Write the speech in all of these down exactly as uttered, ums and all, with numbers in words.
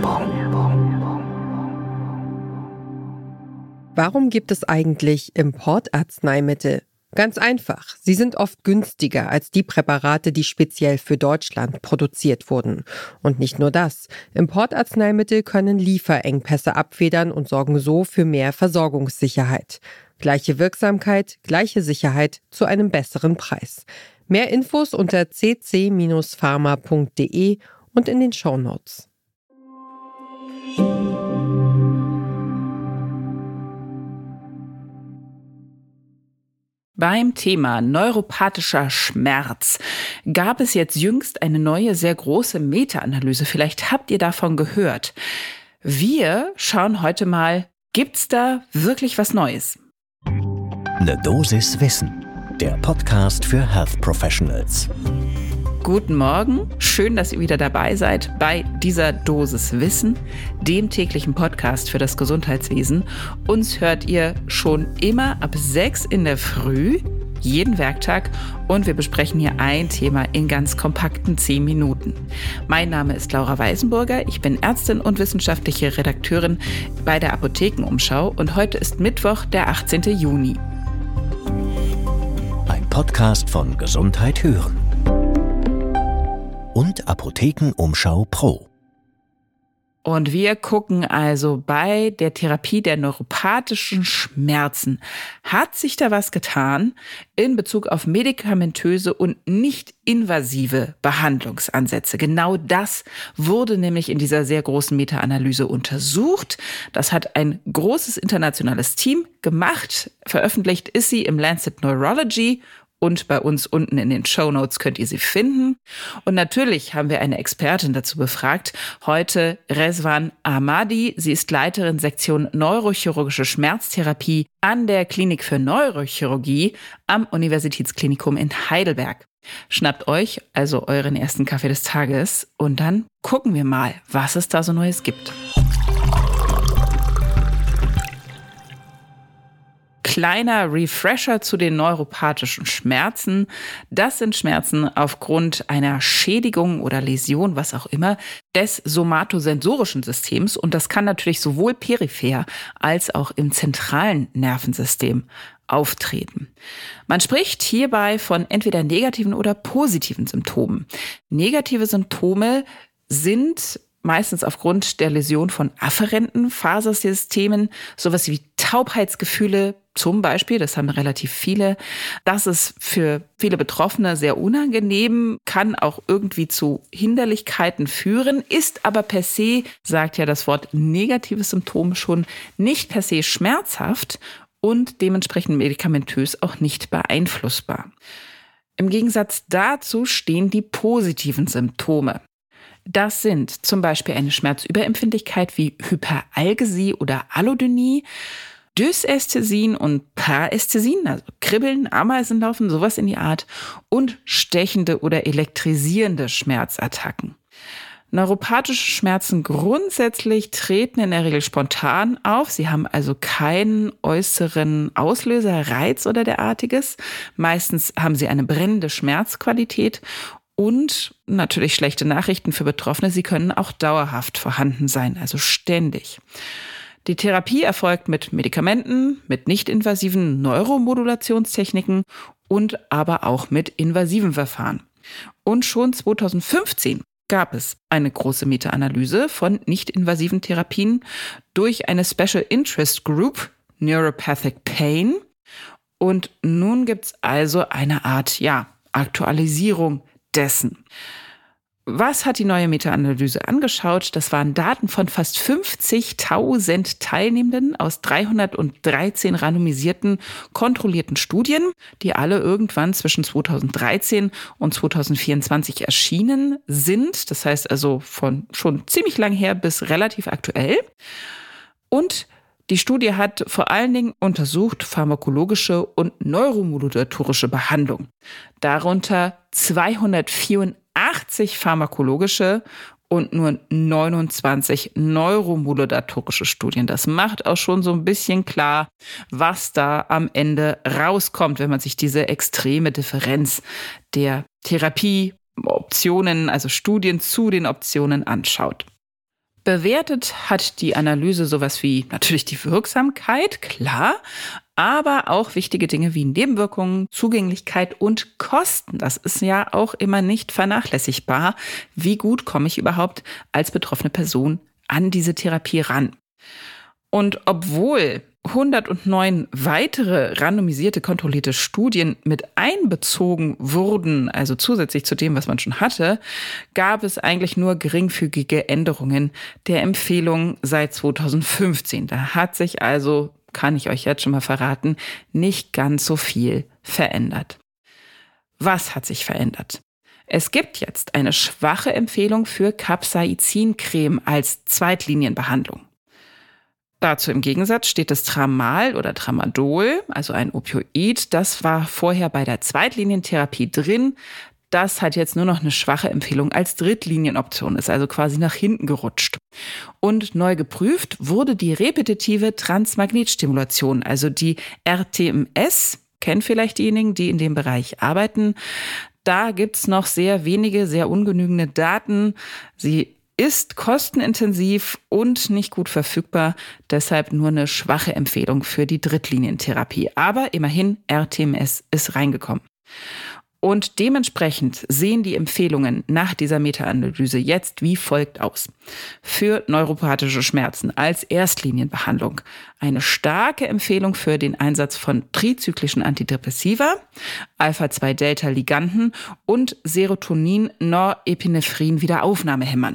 Warum gibt es eigentlich Importarzneimittel? Ganz einfach. Sie sind oft günstiger als die Präparate, die speziell für Deutschland produziert wurden. Und nicht nur das. Importarzneimittel können Lieferengpässe abfedern und sorgen so für mehr Versorgungssicherheit. Gleiche Wirksamkeit, gleiche Sicherheit zu einem besseren Preis. Mehr Infos unter c c Bindestrich pharma punkt d e und in den Shownotes. Beim Thema neuropathischer Schmerz gab es jetzt jüngst eine neue, sehr große Meta-Analyse. Vielleicht habt ihr davon gehört. Wir schauen heute mal, gibt's da wirklich was Neues? Eine Dosis Wissen, der Podcast für Health Professionals. Guten Morgen, schön, dass ihr wieder dabei seid bei dieser Dosis Wissen, dem täglichen Podcast für das Gesundheitswesen. Uns hört ihr schon immer ab sechs in der Früh, jeden Werktag, und wir besprechen hier ein Thema in ganz kompakten zehn Minuten. Mein Name ist Laura Weisenburger, ich bin Ärztin und wissenschaftliche Redakteurin bei der Apothekenumschau und heute ist Mittwoch, der achtzehnten Juni. Ein Podcast von Gesundheit hören und Apothekenumschau Pro. Und wir gucken also bei der Therapie der neuropathischen Schmerzen. Hat sich da was getan in Bezug auf medikamentöse und nicht invasive Behandlungsansätze? Genau das wurde nämlich in dieser sehr großen Meta-Analyse untersucht. Das hat ein großes internationales Team gemacht. Veröffentlicht ist sie im Lancet Neurology. Und bei uns unten in den Shownotes könnt ihr sie finden. Und natürlich haben wir eine Expertin dazu befragt. Heute Rezvan Ahmadi. Sie ist Leiterin Sektion Neurochirurgische Schmerztherapie an der Klinik für Neurochirurgie am Universitätsklinikum in Heidelberg. Schnappt euch also euren ersten Kaffee des Tages und dann gucken wir mal, was es da so Neues gibt. Kleiner Refresher zu den neuropathischen Schmerzen. Das sind Schmerzen aufgrund einer Schädigung oder Läsion, was auch immer, des somatosensorischen Systems. Und das kann natürlich sowohl peripher als auch im zentralen Nervensystem auftreten. Man spricht hierbei von entweder negativen oder positiven Symptomen. Negative Symptome sind meistens aufgrund der Läsion von afferenten Fasersystemen, sowas wie Taubheitsgefühle zum Beispiel, das haben relativ viele. Das ist für viele Betroffene sehr unangenehm, kann auch irgendwie zu Hinderlichkeiten führen, ist aber per se, sagt ja das Wort negatives Symptom schon, nicht per se schmerzhaft und dementsprechend medikamentös auch nicht beeinflussbar. Im Gegensatz dazu stehen die positiven Symptome. Das sind zum Beispiel eine Schmerzüberempfindlichkeit wie Hyperalgesie oder Allodynie, Dysästhesien und Parästhesien, also Kribbeln, Ameisenlaufen, sowas in die Art, und stechende oder elektrisierende Schmerzattacken. Neuropathische Schmerzen grundsätzlich treten in der Regel spontan auf. Sie haben also keinen äußeren Auslöser, Reiz oder derartiges. Meistens haben sie eine brennende Schmerzqualität. Und natürlich schlechte Nachrichten für Betroffene, sie können auch dauerhaft vorhanden sein, also ständig. Die Therapie erfolgt mit Medikamenten, mit nicht-invasiven Neuromodulationstechniken und aber auch mit invasiven Verfahren. Und schon zweitausendfünfzehn gab es eine große Meta-Analyse von nicht-invasiven Therapien durch eine Special Interest Group, Neuropathic Pain. Und nun gibt es also eine Art, ja, Aktualisierung dessen. Was hat die neue Meta-Analyse angeschaut? Das waren Daten von fast fünfzigtausend Teilnehmenden aus dreihundertdreizehn randomisierten, kontrollierten Studien, die alle irgendwann zwischen zweitausenddreizehn und zweitausendvierundzwanzig erschienen sind. Das heißt also von schon ziemlich lang her bis relativ aktuell. Und die Studie hat vor allen Dingen untersucht pharmakologische und neuromodulatorische Behandlung. Darunter zweihundertvierundachtzig pharmakologische und nur neunundzwanzig neuromodulatorische Studien. Das macht auch schon so ein bisschen klar, was da am Ende rauskommt, wenn man sich diese extreme Differenz der Therapieoptionen, also Studien zu den Optionen anschaut. Bewertet hat die Analyse sowas wie natürlich die Wirksamkeit, klar, aber auch wichtige Dinge wie Nebenwirkungen, Zugänglichkeit und Kosten. Das ist ja auch immer nicht vernachlässigbar. Wie gut komme ich überhaupt als betroffene Person an diese Therapie ran? Und obwohl hundertneun weitere randomisierte, kontrollierte Studien mit einbezogen wurden, also zusätzlich zu dem, was man schon hatte, gab es eigentlich nur geringfügige Änderungen der Empfehlung seit zweitausendfünfzehn. Da hat sich also, kann ich euch jetzt schon mal verraten, nicht ganz so viel verändert. Was hat sich verändert? Es gibt jetzt eine schwache Empfehlung für Capsaicin-Creme als Zweitlinienbehandlung. Dazu im Gegensatz steht das Tramal oder Tramadol, also ein Opioid. Das war vorher bei der Zweitlinientherapie drin. Das hat jetzt nur noch eine schwache Empfehlung als Drittlinienoption, ist also quasi nach hinten gerutscht. Und neu geprüft wurde die repetitive Transmagnetstimulation, also die R T M S. Kennen vielleicht diejenigen, die in dem Bereich arbeiten. Da gibt's noch sehr wenige, sehr ungenügende Daten. Sie ist kostenintensiv und nicht gut verfügbar, deshalb nur eine schwache Empfehlung für die Drittlinientherapie. Aber immerhin, R T M S ist reingekommen. Und dementsprechend sehen die Empfehlungen nach dieser Meta-Analyse jetzt wie folgt aus. Für neuropathische Schmerzen als Erstlinienbehandlung eine starke Empfehlung für den Einsatz von trizyklischen Antidepressiva, Alpha zwei Delta Liganden und Serotonin-Norepinephren-Wiederaufnahmehämmern.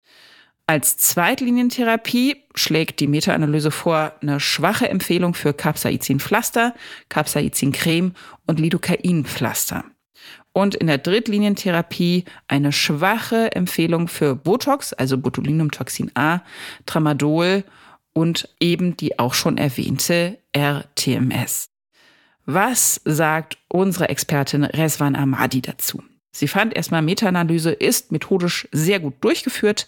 Als Zweitlinientherapie schlägt die Meta-Analyse vor eine schwache Empfehlung für Capsaicin-Pflaster, Capsaicin-Creme und Lidocain-Pflaster. Und in der Drittlinientherapie eine schwache Empfehlung für Botox, also Botulinumtoxin A, Tramadol und eben die auch schon erwähnte R T M S. Was sagt unsere Expertin Rezvan Ahmadi dazu? Sie fand erstmal, Meta-Analyse ist methodisch sehr gut durchgeführt.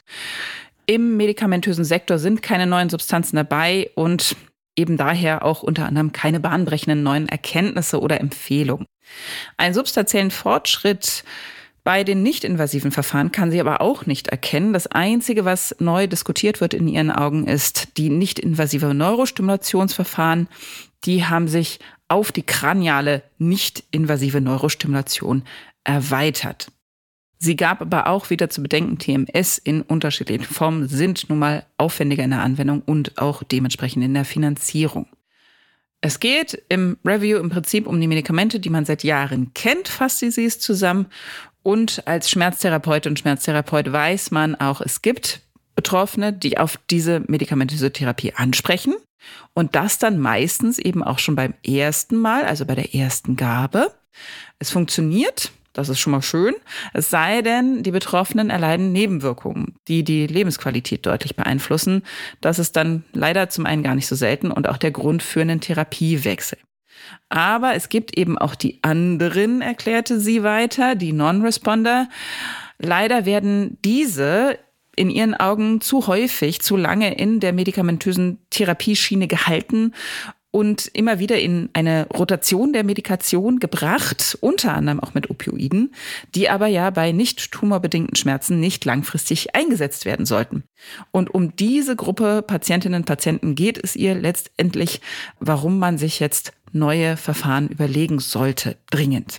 Im medikamentösen Sektor sind keine neuen Substanzen dabei und eben daher auch unter anderem keine bahnbrechenden neuen Erkenntnisse oder Empfehlungen. Einen substanziellen Fortschritt bei den nicht-invasiven Verfahren kann sie aber auch nicht erkennen. Das Einzige, was neu diskutiert wird in ihren Augen, ist die nicht-invasive Neurostimulationsverfahren. Die haben sich auf die kraniale nicht-invasive Neurostimulation erweitert. Sie gab aber auch wieder zu bedenken, T M S in unterschiedlichen Formen sind nun mal aufwendiger in der Anwendung und auch dementsprechend in der Finanzierung. Es geht im Review im Prinzip um die Medikamente, die man seit Jahren kennt, fasst sie es zusammen. Und als Schmerztherapeutin und Schmerztherapeut weiß man auch, es gibt Betroffene, die auf diese medikamentöse Therapie ansprechen. Und das dann meistens eben auch schon beim ersten Mal, also bei der ersten Gabe. Es funktioniert. Das ist schon mal schön. Es sei denn, die Betroffenen erleiden Nebenwirkungen, die die Lebensqualität deutlich beeinflussen. Das ist dann leider zum einen gar nicht so selten und auch der Grund für einen Therapiewechsel. Aber es gibt eben auch die anderen, erklärte sie weiter, die Non-Responder. Leider werden diese in ihren Augen zu häufig, zu lange in der medikamentösen Therapieschiene gehalten und immer wieder in eine Rotation der Medikation gebracht, unter anderem auch mit Opioiden, die aber ja bei nicht tumorbedingten Schmerzen nicht langfristig eingesetzt werden sollten. Und um diese Gruppe Patientinnen und Patienten geht es ihr letztendlich, warum man sich jetzt neue Verfahren überlegen sollte, dringend.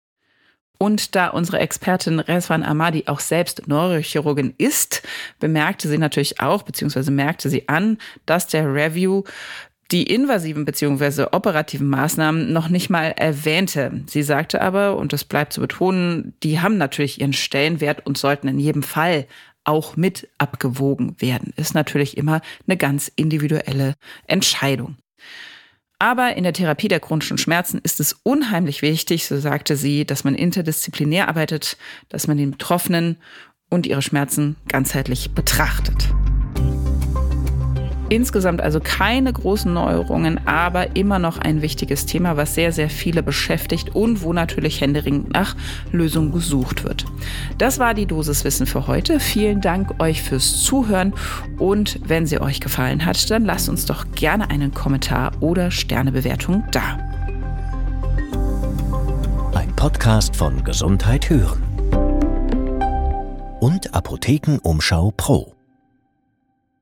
Und da unsere Expertin Rezvan Ahmadi auch selbst Neurochirurgin ist, bemerkte sie natürlich auch, beziehungsweise merkte sie an, dass der Review die invasiven bzw. operativen Maßnahmen noch nicht mal erwähnte. Sie sagte aber, und das bleibt zu betonen, die haben natürlich ihren Stellenwert und sollten in jedem Fall auch mit abgewogen werden. Ist natürlich immer eine ganz individuelle Entscheidung. Aber in der Therapie der chronischen Schmerzen ist es unheimlich wichtig, so sagte sie, dass man interdisziplinär arbeitet, dass man den Betroffenen und ihre Schmerzen ganzheitlich betrachtet. Insgesamt also keine großen Neuerungen, aber immer noch ein wichtiges Thema, was sehr, sehr viele beschäftigt und wo natürlich händeringend nach Lösungen gesucht wird. Das war die Dosiswissen für heute. Vielen Dank euch fürs Zuhören und wenn sie euch gefallen hat, dann lasst uns doch gerne einen Kommentar oder Sternebewertung da. Ein Podcast von Gesundheit hören und Apothekenumschau Pro.